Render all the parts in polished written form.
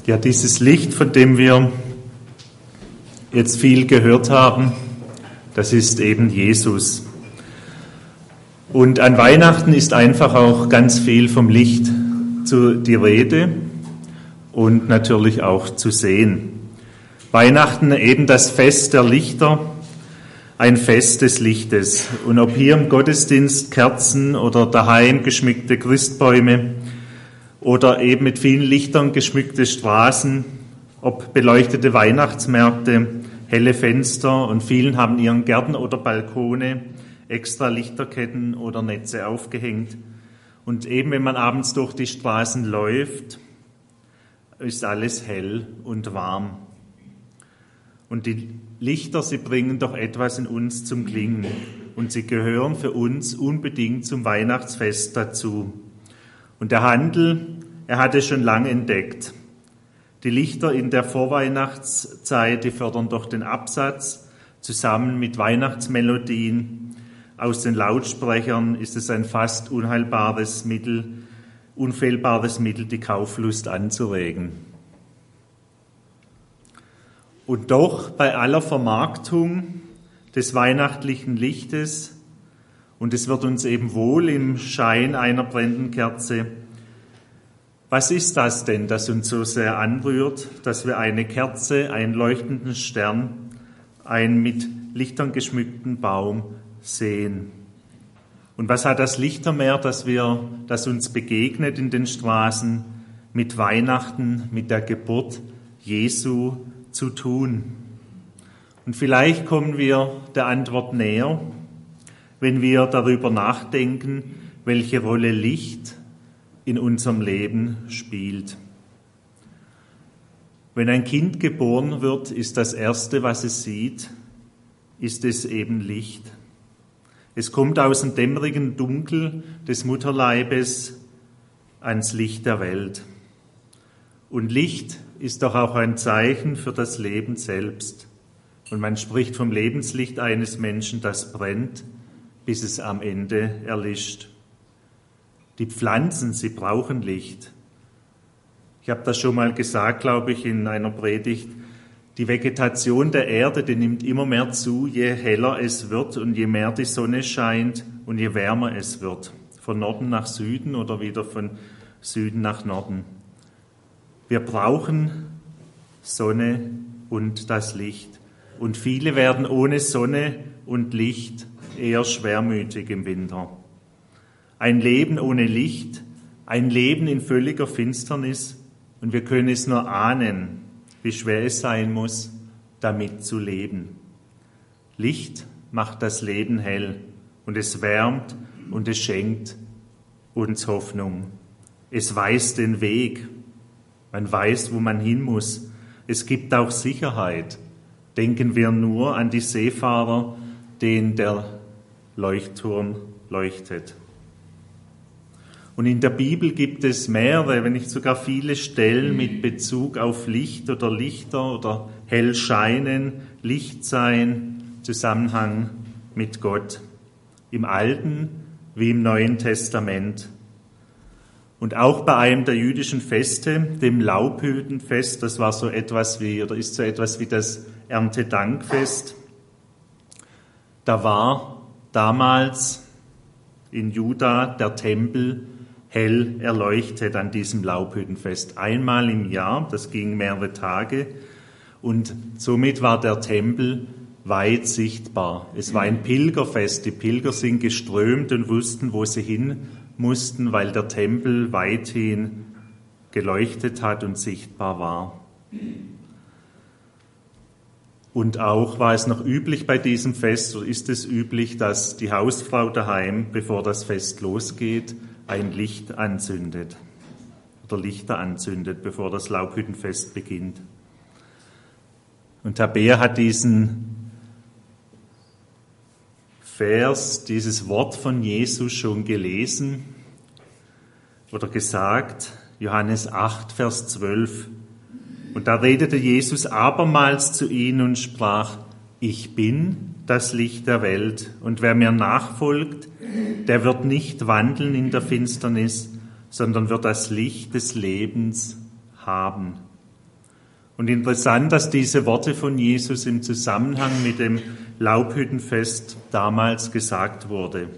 Ja, dieses Licht, von dem wir jetzt viel gehört haben, das ist eben Jesus. Und an Weihnachten ist einfach auch ganz viel vom Licht die Rede und natürlich auch zu sehen. Weihnachten eben das Fest der Lichter, ein Fest des Lichtes. Und ob hier im Gottesdienst Kerzen oder daheim geschmückte Christbäume oder eben mit vielen Lichtern geschmückte Straßen, ob beleuchtete Weihnachtsmärkte, helle Fenster und vielen haben ihren Gärten oder Balkone extra Lichterketten oder Netze aufgehängt. Und eben wenn man abends durch die Straßen läuft, ist alles hell und warm. Und die Lichter, sie bringen doch etwas in uns zum Klingen. Und sie gehören für uns unbedingt zum Weihnachtsfest dazu. Und der Handel, er hat es schon lange entdeckt. Die Lichter in der Vorweihnachtszeit, die fördern doch den Absatz. Zusammen mit Weihnachtsmelodien aus den Lautsprechern ist es ein fast unfehlbares Mittel, die Kauflust anzuregen. Und doch bei aller Vermarktung des weihnachtlichen Lichtes, und es wird uns eben wohl im Schein einer brennenden Kerze, was ist das denn, das uns so sehr anrührt, dass wir eine Kerze, einen leuchtenden Stern, einen mit Lichtern geschmückten Baum sehen? Und was hat das Lichtermeer, das uns begegnet in den Straßen, mit Weihnachten, mit der Geburt Jesu zu tun? Und vielleicht kommen wir der Antwort näher, wenn wir darüber nachdenken, welche Rolle Licht in unserem Leben spielt. Wenn ein Kind geboren wird, ist das Erste, was es sieht, ist es eben Licht. Es kommt aus dem dämmerigen Dunkel des Mutterleibes ans Licht der Welt. Und Licht ist doch auch ein Zeichen für das Leben selbst. Und man spricht vom Lebenslicht eines Menschen, das brennt, bis es am Ende erlischt. Die Pflanzen, sie brauchen Licht. Ich habe das schon mal gesagt, glaube ich, in einer Predigt. Die Vegetation der Erde, die nimmt immer mehr zu, je heller es wird und je mehr die Sonne scheint und je wärmer es wird. Von Norden nach Süden oder wieder von Süden nach Norden. Wir brauchen Sonne und das Licht. Und viele werden ohne Sonne und Licht eher schwermütig im Winter. Ein Leben ohne Licht, ein Leben in völliger Finsternis, und wir können es nur ahnen, wie schwer es sein muss, damit zu leben. Licht macht das Leben hell und es wärmt und es schenkt uns Hoffnung. Es weist den Weg, man weiß, wo man hin muss. Es gibt auch Sicherheit. Denken wir nur an die Seefahrer, denen der Leuchtturm leuchtet. Und in der Bibel gibt es mehrere, wenn nicht sogar viele Stellen mit Bezug auf Licht oder Lichter oder hell scheinen, Licht sein, Zusammenhang mit Gott. Im Alten wie im Neuen Testament. Und auch bei einem der jüdischen Feste, dem Laubhüttenfest, das war so etwas wie, oder ist so etwas wie das Erntedankfest. Da war damals in Juda der Tempel hell erleuchtet an diesem Laubhüttenfest. Einmal im Jahr, das ging mehrere Tage, und somit war der Tempel weit sichtbar. Es war ein Pilgerfest. Die Pilger sind geströmt und wussten, wo sie hin mussten, weil der Tempel weithin geleuchtet hat und sichtbar war. Und auch war es noch üblich bei diesem Fest, oder ist es üblich, dass die Hausfrau daheim, bevor das Fest losgeht, ein Licht anzündet oder Lichter anzündet, bevor das Laubhüttenfest beginnt. Und Herr Beer hat diesen Vers, dieses Wort von Jesus schon gelesen oder gesagt, Johannes 8, Vers 12. Und da redete Jesus abermals zu ihnen und sprach, ich bin das Licht der Welt, und wer mir nachfolgt, der wird nicht wandeln in der Finsternis, sondern wird das Licht des Lebens haben. Und interessant, dass diese Worte von Jesus im Zusammenhang mit dem Laubhüttenfest damals gesagt wurde.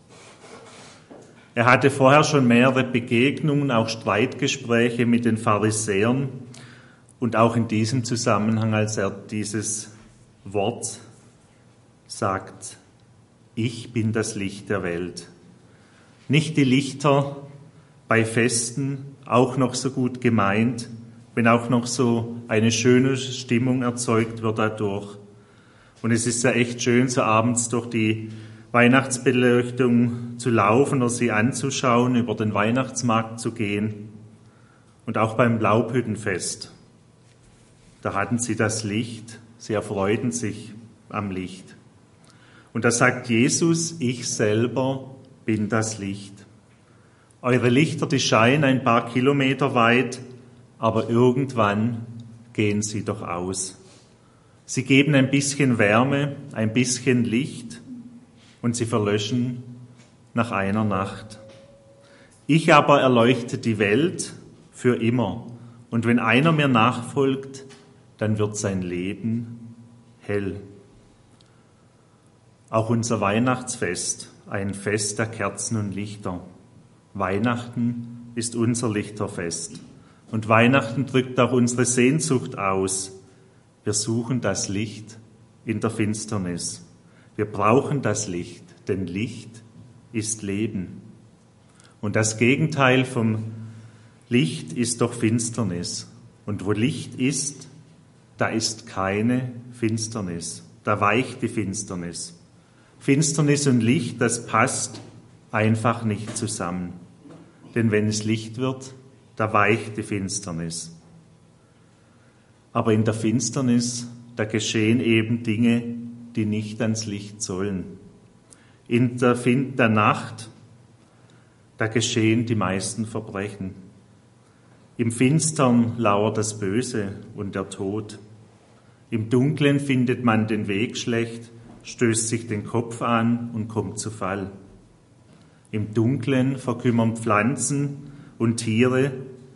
Er hatte vorher schon mehrere Begegnungen, auch Streitgespräche mit den Pharisäern und auch in diesem Zusammenhang, als er dieses Wort sagt, ich bin das Licht der Welt. Nicht die Lichter bei Festen, auch noch so gut gemeint, wenn auch noch so eine schöne Stimmung erzeugt wird dadurch. Und es ist ja echt schön, so abends durch die Weihnachtsbeleuchtung zu laufen oder sie anzuschauen, über den Weihnachtsmarkt zu gehen. Und auch beim Laubhüttenfest, da hatten sie das Licht, sie erfreuten sich am Licht. Und da sagt Jesus, ich selber bin das Licht. Eure Lichter, die scheinen ein paar Kilometer weit, aber irgendwann gehen sie doch aus. Sie geben ein bisschen Wärme, ein bisschen Licht und sie verlöschen nach einer Nacht. Ich aber erleuchte die Welt für immer. Und wenn einer mir nachfolgt, dann wird sein Leben hell. Auch unser Weihnachtsfest, ein Fest der Kerzen und Lichter. Weihnachten ist unser Lichterfest. Und Weihnachten drückt auch unsere Sehnsucht aus. Wir suchen das Licht in der Finsternis. Wir brauchen das Licht, denn Licht ist Leben. Und das Gegenteil vom Licht ist doch Finsternis. Und wo Licht ist, da ist keine Finsternis. Da weicht die Finsternis. Finsternis und Licht, das passt einfach nicht zusammen. Denn wenn es Licht wird, da weicht die Finsternis. Aber in der Finsternis, da geschehen eben Dinge, die nicht ans Licht sollen. In der Nacht, da geschehen die meisten Verbrechen. Im Finstern lauert das Böse und der Tod. Im Dunklen findet man den Weg schlecht, stößt sich den Kopf an und kommt zu Fall. Im Dunklen verkümmern Pflanzen und Tiere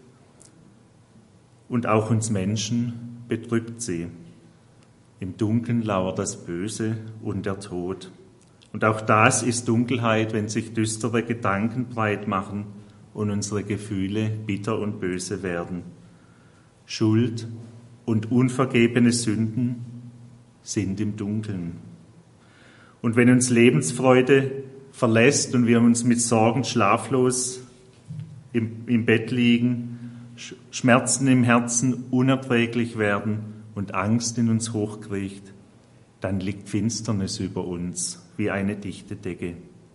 und auch uns Menschen bedrückt sie. Im Dunkeln lauert das Böse und der Tod. Und auch das ist Dunkelheit, wenn sich düstere Gedanken breit machen und unsere Gefühle bitter und böse werden. Schuld und unvergebene Sünden sind im Dunkeln. Und wenn uns Lebensfreude verlässt und wir uns mit Sorgen schlaflos im Bett liegen, Schmerzen im Herzen unerträglich werden und Angst in uns hochkriecht, dann liegt Finsternis über uns wie eine dichte Decke.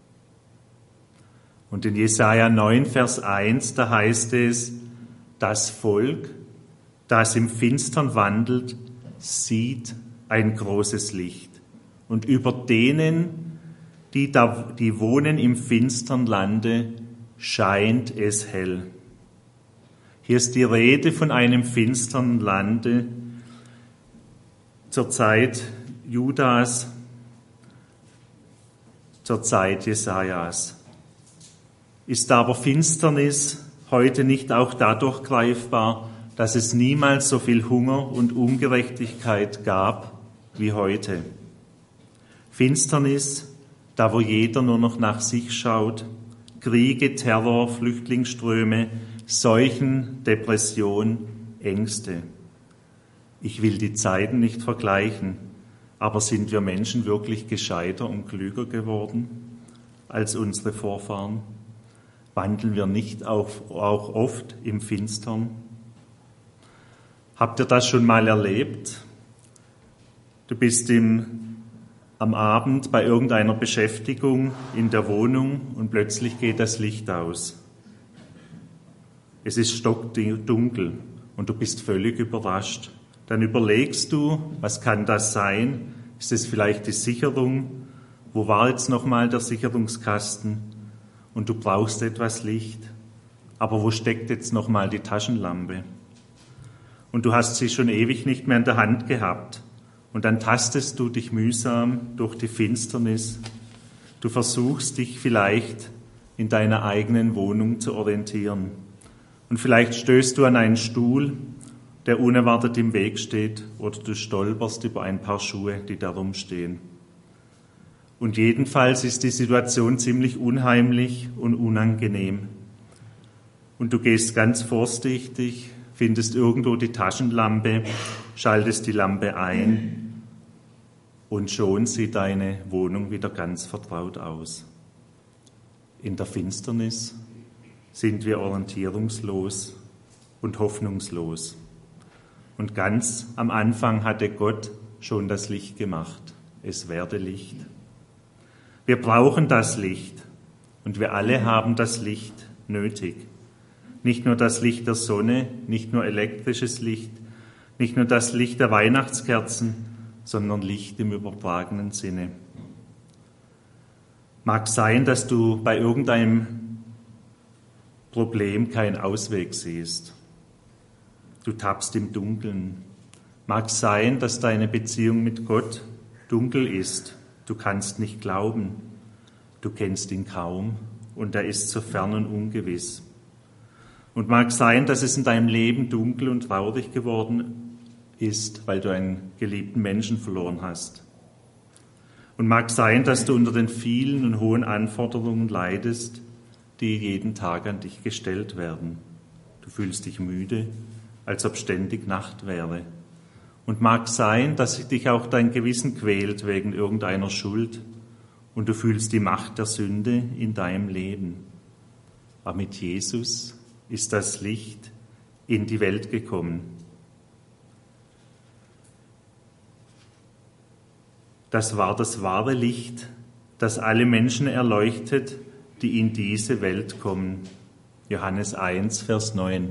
Und in Jesaja 9, Vers 1, da heißt es, das Volk, das im Finstern wandelt, sieht ein großes Licht. Und über denen, die wohnen im finstern Lande, scheint es hell. Hier ist die Rede von einem finstern Lande zur Zeit Judas, zur Zeit Jesajas. Ist aber Finsternis heute nicht auch dadurch greifbar, dass es niemals so viel Hunger und Ungerechtigkeit gab wie heute? Finsternis, da wo jeder nur noch nach sich schaut, Kriege, Terror, Flüchtlingsströme, Seuchen, Depression, Ängste. Ich will die Zeiten nicht vergleichen, aber sind wir Menschen wirklich gescheiter und klüger geworden als unsere Vorfahren? Wandeln wir nicht auch oft im Finstern? Habt ihr das schon mal erlebt? Du bist am Abend bei irgendeiner Beschäftigung in der Wohnung und plötzlich geht das Licht aus. Es ist stockdunkel und du bist völlig überrascht. Dann überlegst du, was kann das sein? Ist es vielleicht die Sicherung? Wo war jetzt nochmal der Sicherungskasten? Und du brauchst etwas Licht. Aber wo steckt jetzt nochmal die Taschenlampe? Und du hast sie schon ewig nicht mehr in der Hand gehabt. Und dann tastest du dich mühsam durch die Finsternis. Du versuchst dich vielleicht in deiner eigenen Wohnung zu orientieren. Und vielleicht stößt du an einen Stuhl der unerwartet im Weg steht, oder du stolperst über ein paar Schuhe, die da rumstehen. Und jedenfalls ist die Situation ziemlich unheimlich und unangenehm. Und du gehst ganz vorsichtig, findest irgendwo die Taschenlampe, schaltest die Lampe ein und schon sieht deine Wohnung wieder ganz vertraut aus. In der Finsternis sind wir orientierungslos und hoffnungslos. Und ganz am Anfang hatte Gott schon das Licht gemacht. Es werde Licht. Wir brauchen das Licht und wir alle haben das Licht nötig. Nicht nur das Licht der Sonne, nicht nur elektrisches Licht, nicht nur das Licht der Weihnachtskerzen, sondern Licht im übertragenen Sinne. Mag sein, dass du bei irgendeinem Problem keinen Ausweg siehst. Du tappst im Dunkeln. Mag sein, dass deine Beziehung mit Gott dunkel ist. Du kannst nicht glauben. Du kennst ihn kaum und er ist so fern und ungewiss. Und mag sein, dass es in deinem Leben dunkel und traurig geworden ist, weil du einen geliebten Menschen verloren hast. Und mag sein, dass du unter den vielen und hohen Anforderungen leidest, die jeden Tag an dich gestellt werden. Du fühlst dich müde, als ob ständig Nacht wäre. Und mag sein, dass dich auch dein Gewissen quält wegen irgendeiner Schuld und du fühlst die Macht der Sünde in deinem Leben. Aber mit Jesus ist das Licht in die Welt gekommen. Das war das wahre Licht, das alle Menschen erleuchtet, die in diese Welt kommen. Johannes 1, Vers 9.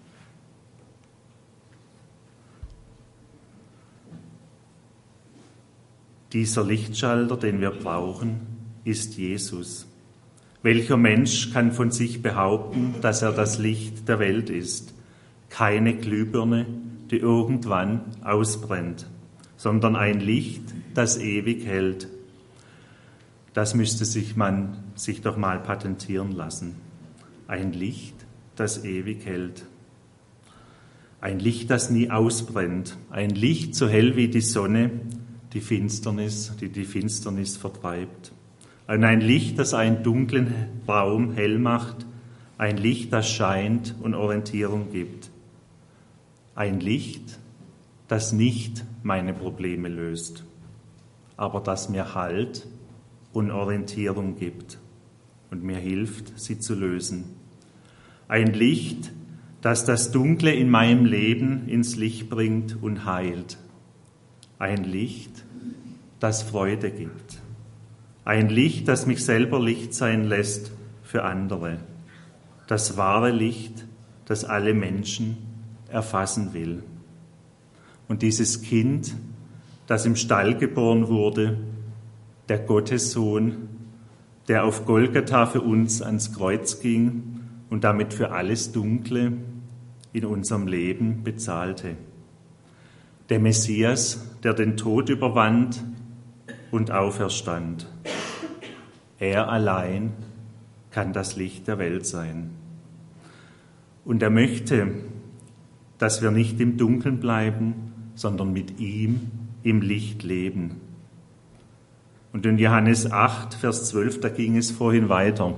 Dieser Lichtschalter, den wir brauchen, ist Jesus. Welcher Mensch kann von sich behaupten, dass er das Licht der Welt ist? Keine Glühbirne, die irgendwann ausbrennt, sondern ein Licht, das ewig hält. Das müsste man sich doch mal patentieren lassen. Ein Licht, das ewig hält. Ein Licht, das nie ausbrennt. Ein Licht so hell wie die Sonne, die Finsternis vertreibt. Und ein Licht, das einen dunklen Raum hell macht. Ein Licht, das scheint und Orientierung gibt. Ein Licht, das nicht meine Probleme löst, aber das mir Halt und Orientierung gibt und mir hilft, sie zu lösen. Ein Licht, das das Dunkle in meinem Leben ins Licht bringt und heilt. Ein Licht, das Freude gibt. Ein Licht, das mich selber Licht sein lässt für andere. Das wahre Licht, das alle Menschen erfassen will. Und dieses Kind, das im Stall geboren wurde, der Gottessohn, der auf Golgatha für uns ans Kreuz ging und damit für alles Dunkle in unserem Leben bezahlte. Der Messias, der den Tod überwand und auferstand. Er allein kann das Licht der Welt sein. Und er möchte, dass wir nicht im Dunkeln bleiben, sondern mit ihm im Licht leben. Und in Johannes 8, Vers 12, da ging es vorhin weiter.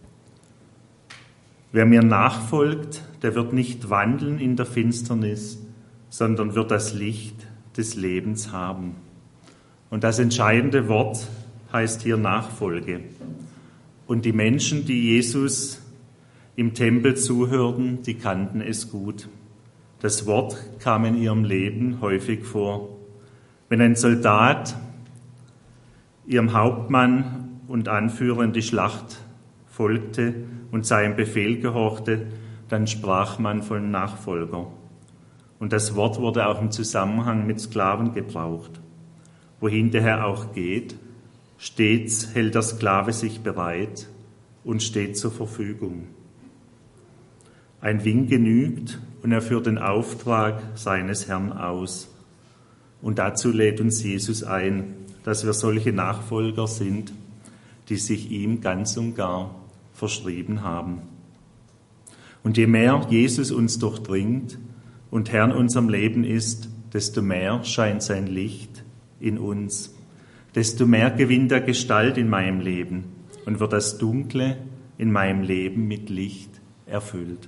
Wer mir nachfolgt, der wird nicht wandeln in der Finsternis, sondern wird das Licht des Lebens haben. Und das entscheidende Wort heißt hier Nachfolge. Und die Menschen, die Jesus im Tempel zuhörten, die kannten es gut. Das Wort kam in ihrem Leben häufig vor. Wenn ein Soldat ihrem Hauptmann und Anführer in die Schlacht folgte und seinem Befehl gehorchte, dann sprach man von Nachfolger. Und das Wort wurde auch im Zusammenhang mit Sklaven gebraucht. Wohin der Herr auch geht, stets hält der Sklave sich bereit und steht zur Verfügung. Ein Wink genügt und er führt den Auftrag seines Herrn aus. Und dazu lädt uns Jesus ein, dass wir solche Nachfolger sind, die sich ihm ganz und gar verschrieben haben. Und je mehr Jesus uns durchdringt, und Herr in unserem Leben ist, desto mehr scheint sein Licht in uns. Desto mehr gewinnt er Gestalt in meinem Leben und wird das Dunkle in meinem Leben mit Licht erfüllt.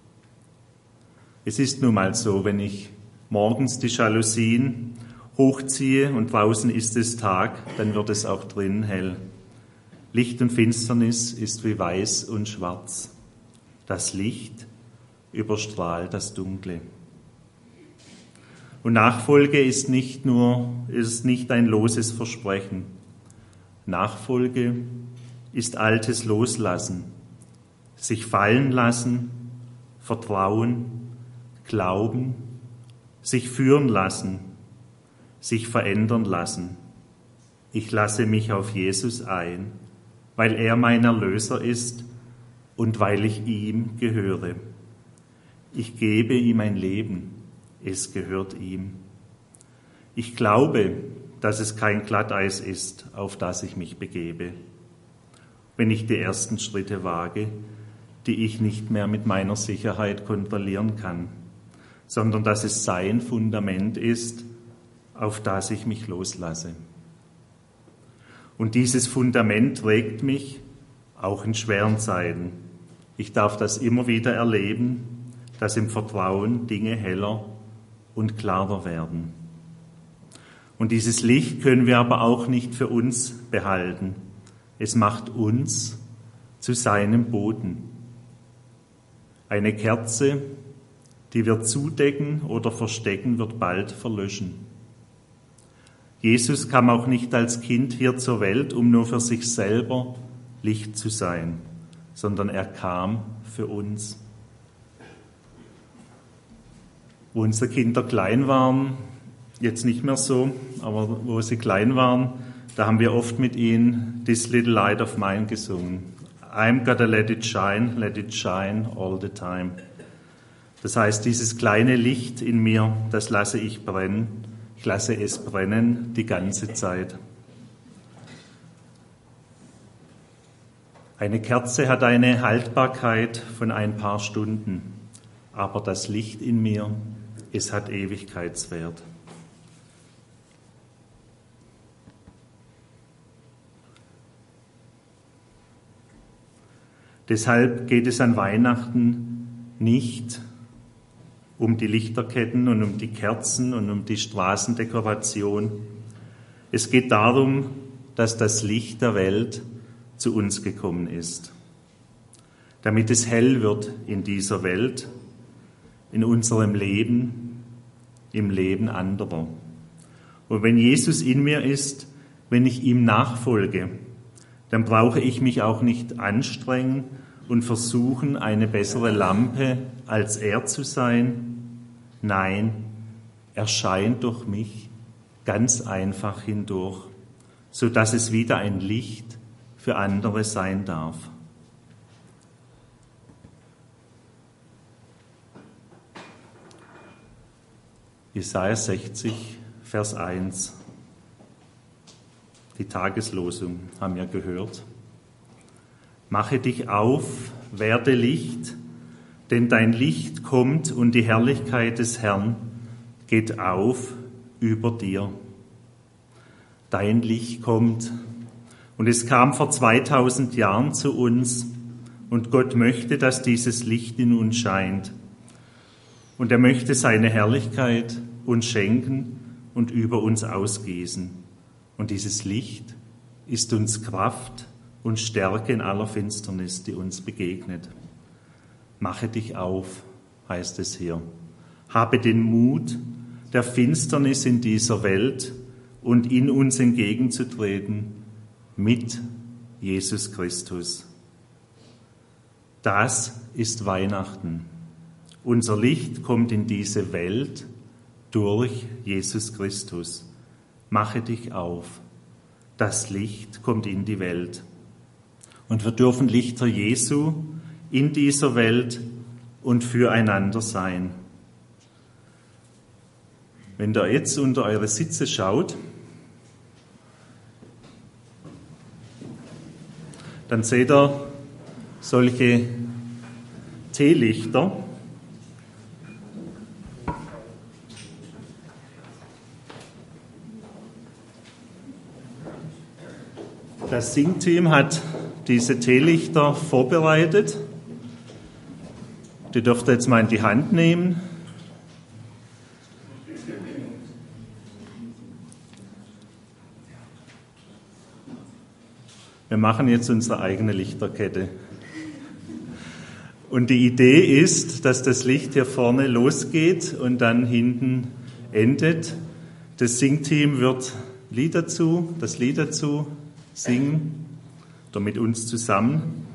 Es ist nun mal so, wenn ich morgens die Jalousien hochziehe und draußen ist es Tag, dann wird es auch drinnen hell. Licht und Finsternis ist wie weiß und schwarz. Das Licht überstrahlt das Dunkle. Und Nachfolge ist nicht ein loses Versprechen. Nachfolge ist altes Loslassen, sich fallen lassen, vertrauen, glauben, sich führen lassen, sich verändern lassen. Ich lasse mich auf Jesus ein, weil er mein Erlöser ist und weil ich ihm gehöre. Ich gebe ihm ein Leben, es gehört ihm. Ich glaube, dass es kein Glatteis ist, auf das ich mich begebe, wenn ich die ersten Schritte wage, die ich nicht mehr mit meiner Sicherheit kontrollieren kann, sondern dass es sein Fundament ist, auf das ich mich loslasse. Und dieses Fundament trägt mich auch in schweren Zeiten. Ich darf das immer wieder erleben, dass im Vertrauen Dinge heller und klarer werden. Und dieses Licht können wir aber auch nicht für uns behalten. Es macht uns zu seinem Boden. Eine Kerze, die wir zudecken oder verstecken, wird bald verlöschen. Jesus kam auch nicht als Kind hier zur Welt, um nur für sich selber Licht zu sein, sondern er kam für uns. Wo unsere Kinder klein waren, jetzt nicht mehr so, aber wo sie klein waren, da haben wir oft mit ihnen This Little Light of Mine gesungen. I'm gonna let it shine all the time. Das heißt, dieses kleine Licht in mir, das lasse ich brennen. Ich lasse es brennen die ganze Zeit. Eine Kerze hat eine Haltbarkeit von ein paar Stunden, aber das Licht in mir, es hat Ewigkeitswert. Deshalb geht es an Weihnachten nicht um die Lichterketten und um die Kerzen und um die Straßendekoration. Es geht darum, dass das Licht der Welt zu uns gekommen ist, damit es hell wird in dieser Welt, in unserem Leben, im Leben anderer. Und wenn Jesus in mir ist, wenn ich ihm nachfolge, dann brauche ich mich auch nicht anstrengen und versuchen, eine bessere Lampe als er zu sein. Nein, er scheint durch mich ganz einfach hindurch, so dass es wieder ein Licht für andere sein darf. Jesaja 60, Vers 1. Die Tageslosung haben wir gehört. Mache dich auf, werde Licht, denn dein Licht kommt und die Herrlichkeit des Herrn geht auf über dir. Dein Licht kommt. Und es kam vor 2000 Jahren zu uns und Gott möchte, dass dieses Licht in uns scheint. Und er möchte seine Herrlichkeit uns schenken und über uns ausgießen. Und dieses Licht ist uns Kraft und Stärke in aller Finsternis, die uns begegnet. Mache dich auf, heißt es hier. Habe den Mut, der Finsternis in dieser Welt und in uns entgegenzutreten mit Jesus Christus. Das ist Weihnachten. Unser Licht kommt in diese Welt durch Jesus Christus. Mache dich auf. Das Licht kommt in die Welt. Und wir dürfen Lichter Jesu in dieser Welt und füreinander sein. Wenn ihr jetzt unter eure Sitze schaut, dann seht ihr solche Teelichter. Das Singteam hat diese Teelichter vorbereitet. Die dürft ihr jetzt mal in die Hand nehmen. Wir machen jetzt unsere eigene Lichterkette. Und die Idee ist, dass das Licht hier vorne losgeht und dann hinten endet. Das Singteam wird das Lied dazu singen, oder mit uns zusammen.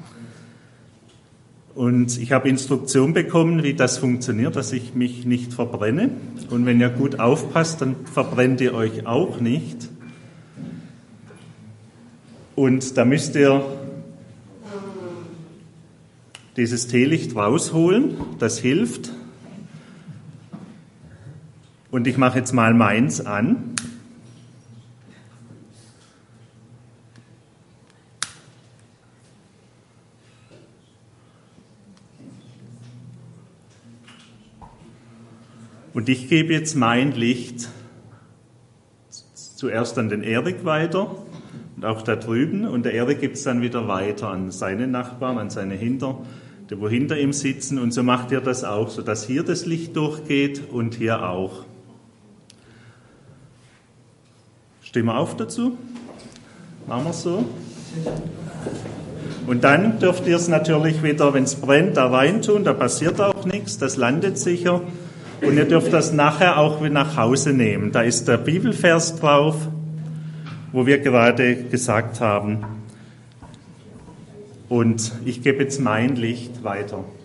Und ich habe Instruktion bekommen, wie das funktioniert, dass ich mich nicht verbrenne. Und wenn ihr gut aufpasst, dann verbrennt ihr euch auch nicht. Und da müsst ihr dieses Teelicht rausholen, das hilft. Und ich mache jetzt mal meins an. Und ich gebe jetzt mein Licht zuerst an den Erik weiter und auch da drüben. Und der Erik gibt es dann wieder weiter an seine Nachbarn, an seine die wo hinter ihm sitzen. Und so macht ihr das auch, sodass hier das Licht durchgeht und hier auch. Stehen wir auf dazu? Machen wir es so. Und dann dürft ihr es natürlich wieder, wenn es brennt, da rein tun. Da passiert auch nichts, das landet sicher. Und ihr dürft das nachher auch wieder nach Hause nehmen. Da ist der Bibelvers drauf, wo wir gerade gesagt haben. Und ich gebe jetzt mein Licht weiter.